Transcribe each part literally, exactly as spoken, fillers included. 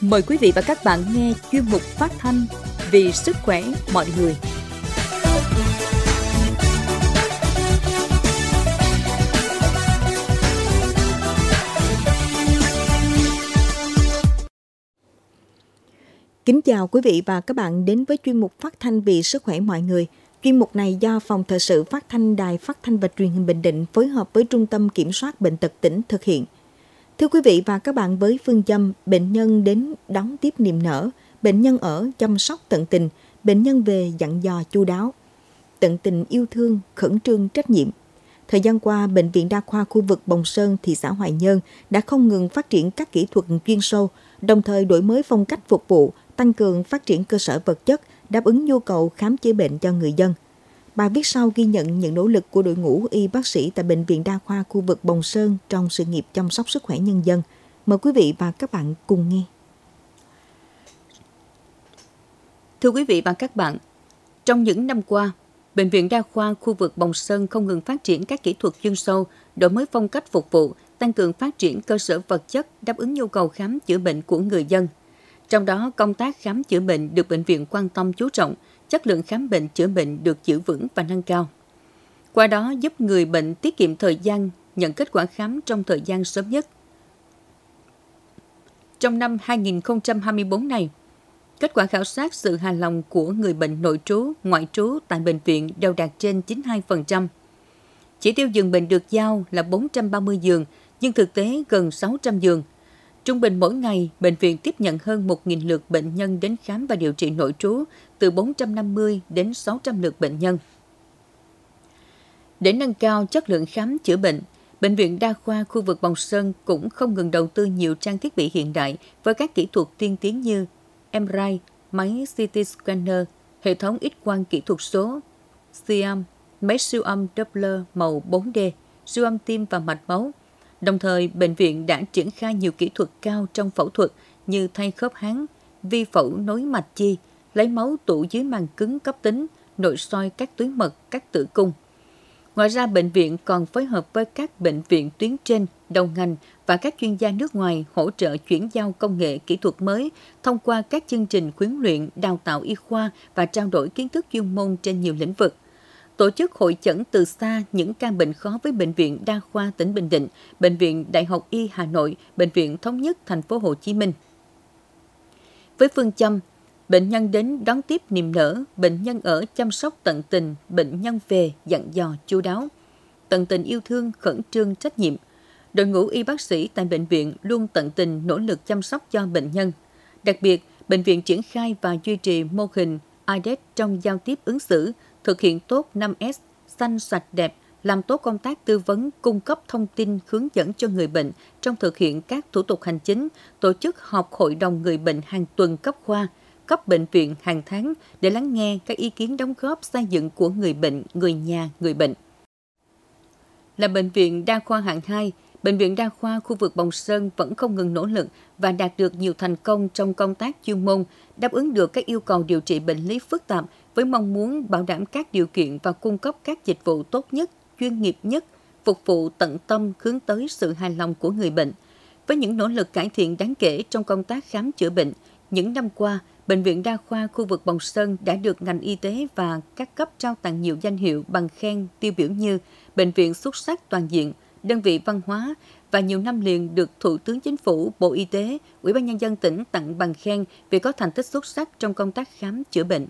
Mời quý vị và các bạn nghe chuyên mục phát thanh Vì sức khỏe mọi người. Kính chào quý vị và các bạn đến với chuyên mục phát thanh Vì sức khỏe mọi người. Chuyên mục này do Phòng Thời sự Phát thanh Đài Phát thanh và Truyền hình Bình Định phối hợp với Trung tâm Kiểm soát Bệnh tật tỉnh thực hiện. Thưa quý vị và các bạn, với phương châm bệnh nhân đến đón tiếp niềm nở, bệnh nhân ở chăm sóc tận tình, bệnh nhân về dặn dò chu đáo, tận tình yêu thương, khẩn trương trách nhiệm. Thời gian qua, Bệnh viện Đa khoa khu vực Bồng Sơn, thị xã Hoài Nhơn đã không ngừng phát triển các kỹ thuật chuyên sâu, đồng thời đổi mới phong cách phục vụ, tăng cường phát triển cơ sở vật chất, đáp ứng nhu cầu khám chữa bệnh cho người dân. Bài viết sau ghi nhận những nỗ lực của đội ngũ y bác sĩ tại Bệnh viện Đa khoa khu vực Bồng Sơn trong sự nghiệp chăm sóc sức khỏe nhân dân. Mời quý vị và các bạn cùng nghe. Thưa quý vị và các bạn, trong những năm qua, Bệnh viện Đa khoa khu vực Bồng Sơn không ngừng phát triển các kỹ thuật chuyên sâu, đổi mới phong cách phục vụ, tăng cường phát triển cơ sở vật chất, đáp ứng nhu cầu khám chữa bệnh của người dân. Trong đó, công tác khám chữa bệnh được bệnh viện quan tâm chú trọng, chất lượng khám bệnh chữa bệnh được giữ vững và nâng cao. Qua đó giúp người bệnh tiết kiệm thời gian, nhận kết quả khám trong thời gian sớm nhất. Trong năm hai nghìn không trăm hai mươi tư này, kết quả khảo sát sự hài lòng của người bệnh nội trú, ngoại trú tại bệnh viện đều đạt trên chín mươi hai phần trăm. Chỉ tiêu giường bệnh được giao là bốn trăm ba mươi giường, nhưng thực tế gần sáu trăm giường. Trung bình mỗi ngày, bệnh viện tiếp nhận hơn một nghìn lượt bệnh nhân đến khám và điều trị nội trú, từ bốn trăm năm mươi đến sáu trăm lượt bệnh nhân. Để nâng cao chất lượng khám chữa bệnh, Bệnh viện Đa khoa khu vực Bồng Sơn cũng không ngừng đầu tư nhiều trang thiết bị hiện đại với các kỹ thuật tiên tiến như em rờ i, máy xê tê scanner, hệ thống X-quang kỹ thuật số, siêu máy siêu âm Doppler màu bốn D, siêu âm tim và mạch máu. Đồng thời, bệnh viện đã triển khai nhiều kỹ thuật cao trong phẫu thuật như thay khớp háng, vi phẫu nối mạch chi, lấy máu tụ dưới màng cứng cấp tính, nội soi các túi mật, các tử cung. Ngoài ra, bệnh viện còn phối hợp với các bệnh viện tuyến trên, đầu ngành và các chuyên gia nước ngoài hỗ trợ chuyển giao công nghệ kỹ thuật mới thông qua các chương trình khuyến luyện, đào tạo y khoa và trao đổi kiến thức chuyên môn trên nhiều lĩnh vực. Tổ chức hội chẩn từ xa những ca bệnh khó với Bệnh viện Đa khoa tỉnh Bình Định, Bệnh viện Đại học Y Hà Nội, Bệnh viện Thống nhất Thành phố Hồ Chí Minh. Với phương châm bệnh nhân đến đón tiếp niềm nở, bệnh nhân ở chăm sóc tận tình, bệnh nhân về dặn dò chu đáo, tận tình yêu thương, khẩn trương trách nhiệm, đội ngũ y bác sĩ tại bệnh viện luôn tận tình nỗ lực chăm sóc cho bệnh nhân. Đặc biệt, bệnh viện triển khai và duy trì mô hình i đê e xê trong giao tiếp ứng xử, thực hiện tốt năm S, xanh sạch đẹp, làm tốt công tác tư vấn, cung cấp thông tin hướng dẫn cho người bệnh trong thực hiện các thủ tục hành chính, tổ chức họp hội đồng người bệnh hàng tuần cấp khoa, cấp bệnh viện hàng tháng để lắng nghe các ý kiến đóng góp xây dựng của người bệnh, người nhà, người bệnh. Là bệnh viện đa khoa hạng hai, Bệnh viện Đa khoa khu vực Bồng Sơn vẫn không ngừng nỗ lực và đạt được nhiều thành công trong công tác chuyên môn, đáp ứng được các yêu cầu điều trị bệnh lý phức tạp với mong muốn bảo đảm các điều kiện và cung cấp các dịch vụ tốt nhất, chuyên nghiệp nhất, phục vụ tận tâm hướng tới sự hài lòng của người bệnh. Với những nỗ lực cải thiện đáng kể trong công tác khám chữa bệnh, những năm qua, Bệnh viện Đa khoa khu vực Bồng Sơn đã được ngành y tế và các cấp trao tặng nhiều danh hiệu bằng khen tiêu biểu như Bệnh viện xuất sắc toàn diện, đơn vị văn hóa và nhiều năm liền được Thủ tướng Chính phủ, Bộ Y tế, Ủy ban Nhân dân tỉnh tặng bằng khen vì có thành tích xuất sắc trong công tác khám chữa bệnh.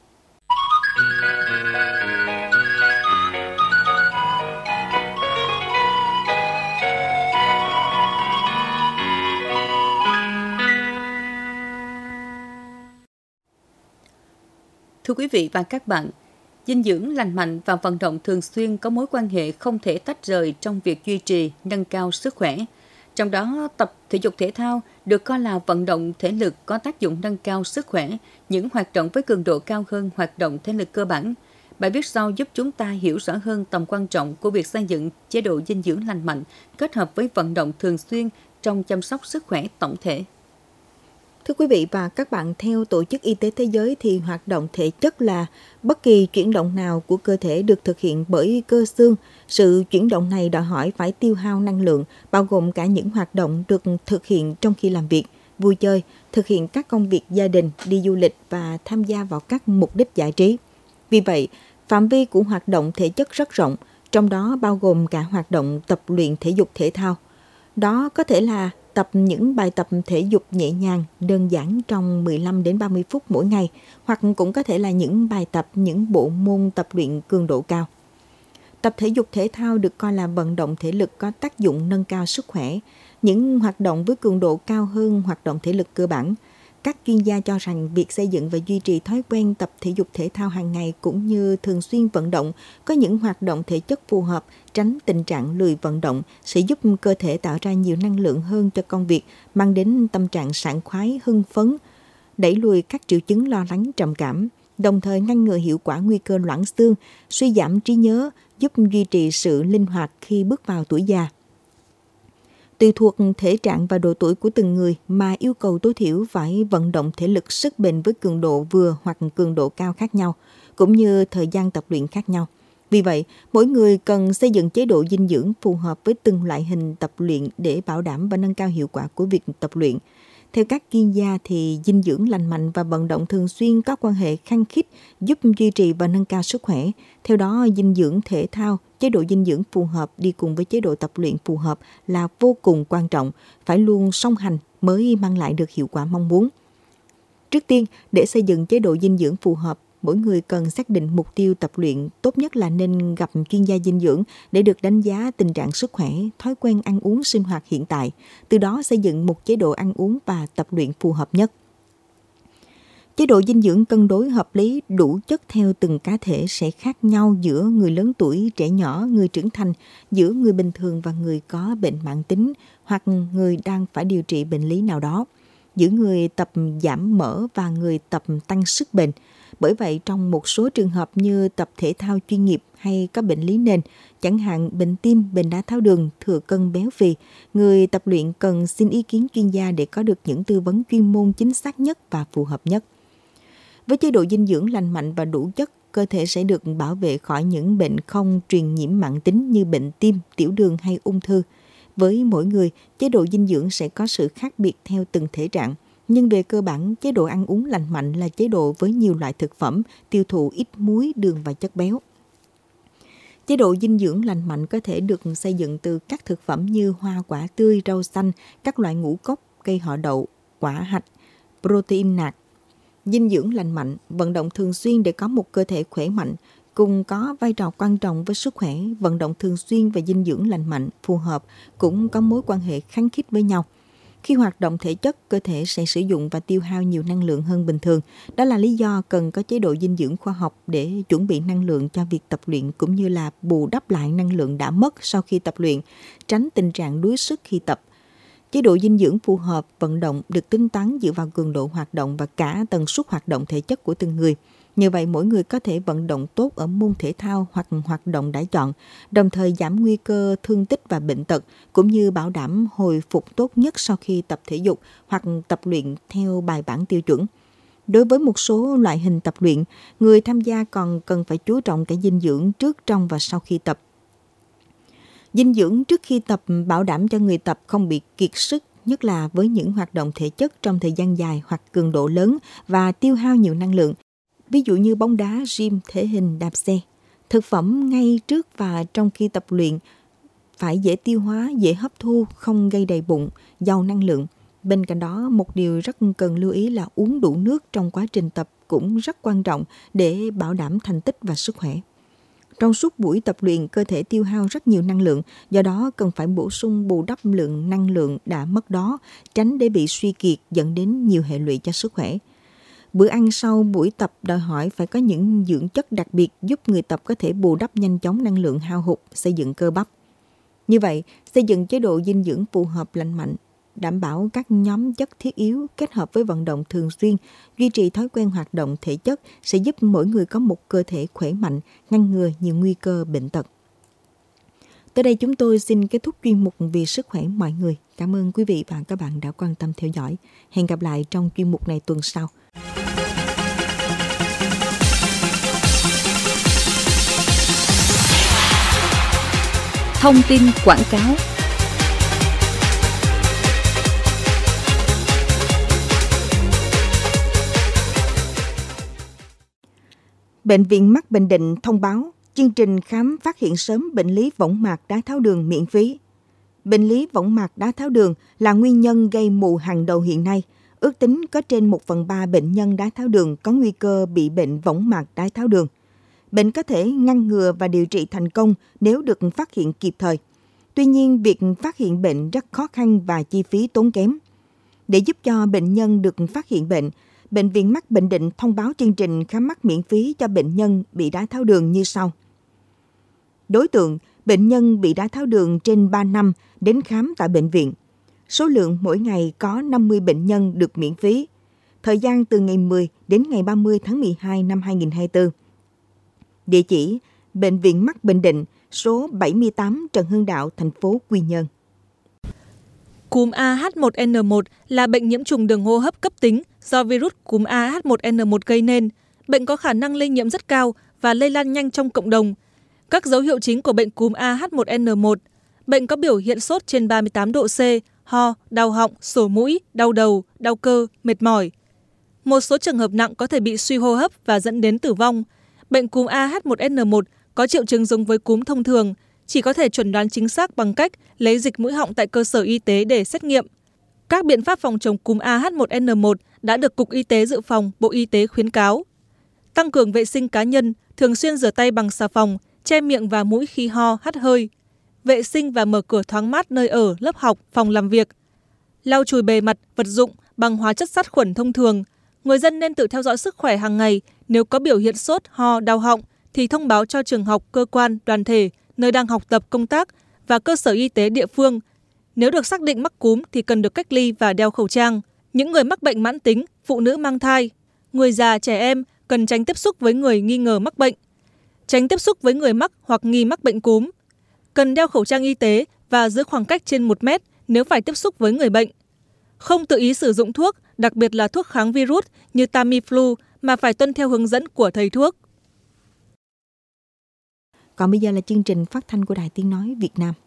Thưa quý vị và các bạn, dinh dưỡng lành mạnh và vận động thường xuyên có mối quan hệ không thể tách rời trong việc duy trì, nâng cao sức khỏe. Trong đó, tập thể dục thể thao được coi là vận động thể lực có tác dụng nâng cao sức khỏe, những hoạt động với cường độ cao hơn hoạt động thể lực cơ bản. Bài viết sau giúp chúng ta hiểu rõ hơn tầm quan trọng của việc xây dựng chế độ dinh dưỡng lành mạnh kết hợp với vận động thường xuyên trong chăm sóc sức khỏe tổng thể. Thưa quý vị và các bạn, theo Tổ chức Y tế Thế giới thì hoạt động thể chất là bất kỳ chuyển động nào của cơ thể được thực hiện bởi cơ xương. Sự chuyển động này đòi hỏi phải tiêu hao năng lượng, bao gồm cả những hoạt động được thực hiện trong khi làm việc, vui chơi, thực hiện các công việc gia đình, đi du lịch và tham gia vào các mục đích giải trí. Vì vậy, phạm vi của hoạt động thể chất rất rộng, trong đó bao gồm cả hoạt động tập luyện thể dục thể thao. Đó có thể là tập những bài tập thể dục nhẹ nhàng, đơn giản trong mười lăm đến ba mươi phút mỗi ngày, hoặc cũng có thể là những bài tập, những bộ môn tập luyện cường độ cao. Tập thể dục thể thao được coi là vận động thể lực có tác dụng nâng cao sức khỏe. Những hoạt động với cường độ cao hơn hoạt động thể lực cơ bản. Các chuyên gia cho rằng việc xây dựng và duy trì thói quen tập thể dục thể thao hàng ngày cũng như thường xuyên vận động, có những hoạt động thể chất phù hợp, tránh tình trạng lười vận động sẽ giúp cơ thể tạo ra nhiều năng lượng hơn cho công việc, mang đến tâm trạng sảng khoái, hưng phấn, đẩy lùi các triệu chứng lo lắng trầm cảm, đồng thời ngăn ngừa hiệu quả nguy cơ loãng xương, suy giảm trí nhớ, giúp duy trì sự linh hoạt khi bước vào tuổi già. Tùy thuộc thể trạng và độ tuổi của từng người mà yêu cầu tối thiểu phải vận động thể lực sức bền với cường độ vừa hoặc cường độ cao khác nhau, cũng như thời gian tập luyện khác nhau. Vì vậy, mỗi người cần xây dựng chế độ dinh dưỡng phù hợp với từng loại hình tập luyện để bảo đảm và nâng cao hiệu quả của việc tập luyện. Theo các chuyên gia thì dinh dưỡng lành mạnh và vận động thường xuyên có quan hệ khăng khít giúp duy trì và nâng cao sức khỏe. Theo đó, dinh dưỡng thể thao, chế độ dinh dưỡng phù hợp đi cùng với chế độ tập luyện phù hợp là vô cùng quan trọng, phải luôn song hành mới mang lại được hiệu quả mong muốn. Trước tiên, để xây dựng chế độ dinh dưỡng phù hợp, mỗi người cần xác định mục tiêu tập luyện, tốt nhất là nên gặp chuyên gia dinh dưỡng để được đánh giá tình trạng sức khỏe, thói quen ăn uống sinh hoạt hiện tại, từ đó xây dựng một chế độ ăn uống và tập luyện phù hợp nhất. Chế độ dinh dưỡng cân đối hợp lý, đủ chất theo từng cá thể sẽ khác nhau giữa người lớn tuổi, trẻ nhỏ, người trưởng thành, giữa người bình thường và người có bệnh mãn tính hoặc người đang phải điều trị bệnh lý nào đó, giữa người tập giảm mỡ và người tập tăng sức bền. Bởi vậy, trong một số trường hợp như tập thể thao chuyên nghiệp hay có bệnh lý nền, chẳng hạn bệnh tim, bệnh đái tháo đường, thừa cân béo phì, người tập luyện cần xin ý kiến chuyên gia để có được những tư vấn chuyên môn chính xác nhất và phù hợp nhất. Với chế độ dinh dưỡng lành mạnh và đủ chất, cơ thể sẽ được bảo vệ khỏi những bệnh không truyền nhiễm mãn tính như bệnh tim, tiểu đường hay ung thư. Với mỗi người, chế độ dinh dưỡng sẽ có sự khác biệt theo từng thể trạng. Nhưng về cơ bản, chế độ ăn uống lành mạnh là chế độ với nhiều loại thực phẩm, tiêu thụ ít muối, đường và chất béo. Chế độ dinh dưỡng lành mạnh có thể được xây dựng từ các thực phẩm như hoa quả tươi, rau xanh, các loại ngũ cốc, cây họ đậu, quả hạch, protein nạc. Dinh dưỡng lành mạnh, vận động thường xuyên để có một cơ thể khỏe mạnh, cùng có vai trò quan trọng với sức khỏe. Vận động thường xuyên và dinh dưỡng lành mạnh, phù hợp cũng có mối quan hệ khăng khít với nhau. Khi hoạt động thể chất, cơ thể sẽ sử dụng và tiêu hao nhiều năng lượng hơn bình thường. Đó là lý do cần có chế độ dinh dưỡng khoa học để chuẩn bị năng lượng cho việc tập luyện cũng như là bù đắp lại năng lượng đã mất sau khi tập luyện, tránh tình trạng đuối sức khi tập. Chế độ dinh dưỡng phù hợp vận động được tính toán dựa vào cường độ hoạt động và cả tần suất hoạt động thể chất của từng người. Như vậy, mỗi người có thể vận động tốt ở môn thể thao hoặc hoạt động đã chọn, đồng thời giảm nguy cơ thương tích và bệnh tật, cũng như bảo đảm hồi phục tốt nhất sau khi tập thể dục hoặc tập luyện theo bài bản tiêu chuẩn. Đối với một số loại hình tập luyện, người tham gia còn cần phải chú trọng cả dinh dưỡng trước, trong và sau khi tập. Dinh dưỡng trước khi tập bảo đảm cho người tập không bị kiệt sức, nhất là với những hoạt động thể chất trong thời gian dài hoặc cường độ lớn và tiêu hao nhiều năng lượng. Ví dụ như bóng đá, gym, thể hình, đạp xe. Thực phẩm ngay trước và trong khi tập luyện phải dễ tiêu hóa, dễ hấp thu, không gây đầy bụng, giàu năng lượng. Bên cạnh đó, một điều rất cần lưu ý là uống đủ nước trong quá trình tập cũng rất quan trọng để bảo đảm thành tích và sức khỏe. Trong suốt buổi tập luyện, cơ thể tiêu hao rất nhiều năng lượng, do đó cần phải bổ sung bù đắp lượng năng lượng đã mất đó, tránh để bị suy kiệt dẫn đến nhiều hệ lụy cho sức khỏe. Bữa ăn sau buổi tập đòi hỏi phải có những dưỡng chất đặc biệt giúp người tập có thể bù đắp nhanh chóng năng lượng hao hụt, xây dựng cơ bắp. Như vậy, xây dựng chế độ dinh dưỡng phù hợp lành mạnh, đảm bảo các nhóm chất thiết yếu kết hợp với vận động thường xuyên, duy trì thói quen hoạt động thể chất sẽ giúp mỗi người có một cơ thể khỏe mạnh, ngăn ngừa nhiều nguy cơ bệnh tật. Tới đây chúng tôi xin kết thúc chuyên mục Vì sức khỏe mọi người. Cảm ơn quý vị và các bạn đã quan tâm theo dõi. Hẹn gặp lại trong chuyên mục này tuần sau. Thông tin quảng cáo. Bệnh viện Mắt Bình Định thông báo chương trình khám phát hiện sớm bệnh lý võng mạc đái tháo đường miễn phí. Bệnh lý võng mạc đái tháo đường là nguyên nhân gây mù hàng đầu hiện nay. Ước tính có trên một phần ba bệnh nhân đái tháo đường có nguy cơ bị bệnh võng mạc đái tháo đường. Bệnh có thể ngăn ngừa và điều trị thành công nếu được phát hiện kịp thời. Tuy nhiên, việc phát hiện bệnh rất khó khăn và chi phí tốn kém. Để giúp cho bệnh nhân được phát hiện bệnh, Bệnh viện Mắt Bình Định thông báo chương trình khám mắt miễn phí cho bệnh nhân bị đái tháo đường như sau. Đối tượng, bệnh nhân bị đái tháo đường trên ba năm đến khám tại bệnh viện. Số lượng mỗi ngày có năm mươi bệnh nhân được miễn phí. Thời gian từ ngày mười đến ngày ba mươi tháng mười hai năm hai nghìn không trăm hai mươi tư. Địa chỉ: Bệnh viện Mắt Bình Định, số bảy mươi tám Trần Hưng Đạo, thành phố Quy Nhơn. Cúm A H một N một là bệnh nhiễm trùng đường hô hấp cấp tính do virus cúm A H một N một gây nên. Bệnh có khả năng lây nhiễm rất cao và lây lan nhanh trong cộng đồng. Các dấu hiệu chính của bệnh cúm A H một N một: bệnh có biểu hiện sốt trên ba mươi tám độ C, ho, đau họng, sổ mũi, đau đầu, đau cơ, mệt mỏi. Một số trường hợp nặng có thể bị suy hô hấp và dẫn đến tử vong. Bệnh cúm A H một N một có triệu chứng giống với cúm thông thường, chỉ có thể chẩn đoán chính xác bằng cách lấy dịch mũi họng tại cơ sở y tế để xét nghiệm. Các biện pháp phòng chống cúm A H một N một đã được Cục Y tế Dự phòng, Bộ Y tế khuyến cáo. Tăng cường vệ sinh cá nhân, thường xuyên rửa tay bằng xà phòng, che miệng và mũi khi ho, hắt hơi. Vệ sinh và mở cửa thoáng mát nơi ở, lớp học, phòng làm việc. Lau chùi bề mặt, vật dụng bằng hóa chất sát khuẩn thông thường. Người dân nên tự theo dõi sức khỏe hàng ngày. Nếu có biểu hiện sốt, ho, đau họng thì thông báo cho trường học, cơ quan, đoàn thể, nơi đang học tập, công tác và cơ sở y tế địa phương. Nếu được xác định mắc cúm thì cần được cách ly và đeo khẩu trang. Những người mắc bệnh mãn tính, phụ nữ mang thai, người già, trẻ em cần tránh tiếp xúc với người nghi ngờ mắc bệnh. Tránh tiếp xúc với người mắc hoặc nghi mắc bệnh cúm. Cần đeo khẩu trang y tế và giữ khoảng cách trên một mét nếu phải tiếp xúc với người bệnh. Không tự ý sử dụng thuốc, đặc biệt là thuốc kháng virus như Tamiflu, mà phải tuân theo hướng dẫn của thầy thuốc. Còn bây giờ là chương trình phát thanh của Đài Tiếng Nói Việt Nam.